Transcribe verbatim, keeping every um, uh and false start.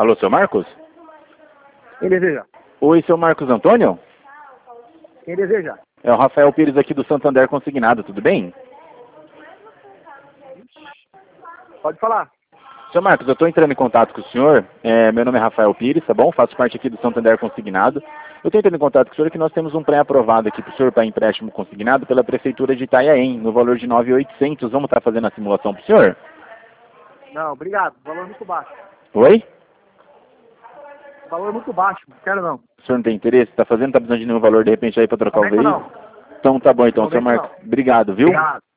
Alô, seu Marcos? Quem deseja? Oi, seu Marcos Antônio? Quem deseja? É o Rafael Pires aqui do Santander Consignado, tudo bem? Pode falar. Seu Marcos, eu estou entrando em contato com o senhor. É, meu nome é Rafael Pires, tá bom? Faço parte aqui do Santander Consignado. Eu estou entrando em contato com o senhor que nós temos um pré-aprovado aqui para o senhor para empréstimo consignado pela Prefeitura de Itanhaém, no valor de nove mil e oitocentos. Vamos estar fazendo a simulação para o senhor? Não, obrigado. Valor muito baixo. Oi? Valor muito baixo. Não quero não. O senhor não tem interesse? Está fazendo? Está precisando de nenhum valor de repente aí para trocar o Momento veículo? não. Então tá bom então, seu Momento Marcos. não. Obrigado, viu? Obrigado.